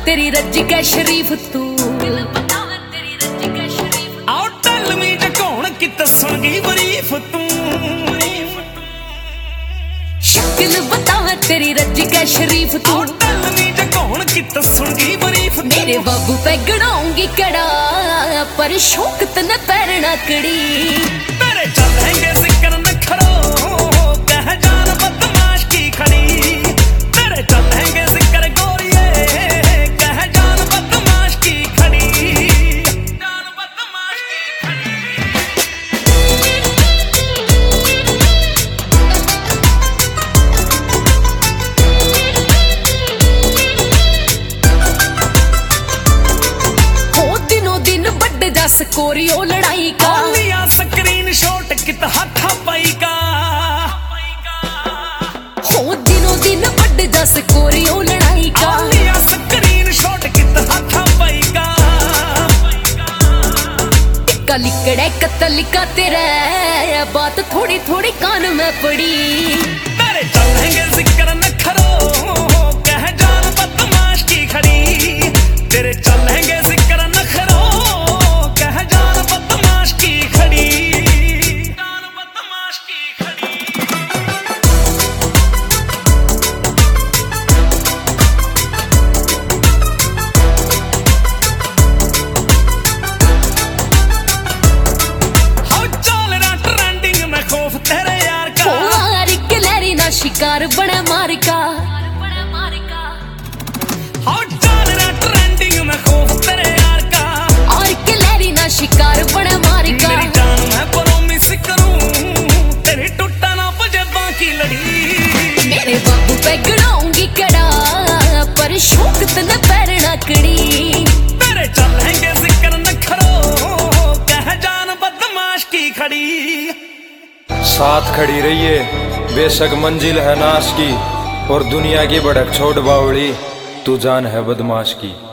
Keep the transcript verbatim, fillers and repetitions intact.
तेरी रज के शरीफ तू आओ टल में जकौन की तसणगी बरीफ तू शक्ल बता तेरी रज के शरीफ तू टल में जकौन की तसणगी बरीफ तू मेरे बाबू पे गड़ाऊंगी कड़ा पर शौक तन पैरना कड़ी तेरे चलेंगे सिकर नखरो कह जान बदमाश की खड़ी तेरे चलेंगे सिकर गोरिए कह जान बदमाश की खड़ी जान बदमाश की खड़ी हो दिनों दिन बढ़ जा स्कोरियो लड़ाई का लिया स्क्रीन शॉट कित हाथा पाई का हो दिनों दिन बढ़ जा स्कोरियो लड़ाई का लिया स्क्रीन शॉट कित हाथा पाई का टिक्का लिकड़े कतल का तेरा बात थोड़ी थोड़ी कान में पड़ी तेरे चलेंगे जिक्र नखरो कह जान बदमाश की खड़ी तेरे चलेंगे जिक्र नखरो कह जान बदमाश की खड़ी जान बदमाश की खड़ी हो चल रहा ट्रेंडिंग में खौफ तेरे यार का मार के लहरी ना शिकार बड़ा मार का हो चल रहा ट्रेंडिंग में खौफ तेरे यार का और के लहरी ना शिकार बड़ा मार का मेरी जान मैं प्रॉमिस करूं तेरी टूटा ना पजेबां की लड़ी मेरे बाबू पे गड़ाऊंगी कड़ा पर शौक तन पैरना कड़ी तेरे चलेंगे जिक्र नखरो कह जान बदमाश की खड़ी साथ खड़ी रहिए बेशक मंजिल है नाश की और दुनिया की भड़क छोड़ बावड़ी तू जान है बदमाश की।